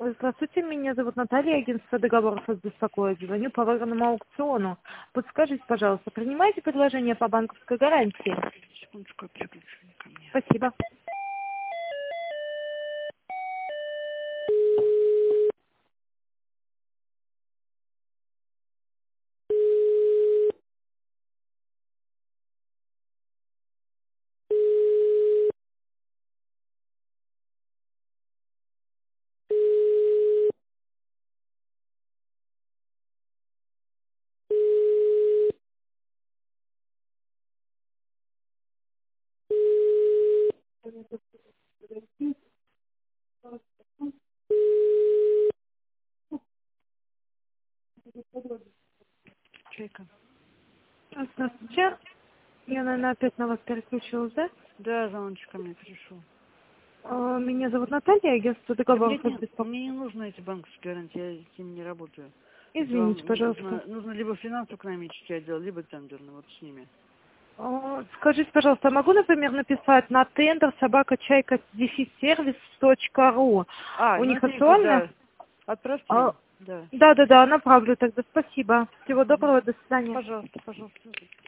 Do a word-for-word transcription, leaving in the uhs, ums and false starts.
Здравствуйте, меня зовут Наталья, агентство договоров вас беспокоит. Звоню по выгодному аукциону. Подскажите, пожалуйста, принимаете предложение по банковской гарантии? Секундочку, переключу ко мне. Спасибо. Чайка. Здравствуйте. Я, наверное, опять на вас переключилась, да? Да, звоночек ко мне пришел. А, Меня зовут Наталья, агентство Так договоров нет, вас нет, беспокоит. мне не нужны эти банковские гарантии, я с ними не работаю. Это Извините, вам пожалуйста. нужно, нужно либо финансово-экономический отдел, либо тендерный, вот с ними. А, Скажите, пожалуйста, могу, например, написать на тендер собака чайка сервис точка ру? А, У ну них это их, актуально? да. Отправьте А, им, да. Да, да, да, направлю тогда. Спасибо. Всего Мгм. доброго, до свидания. Пожалуйста, пожалуйста.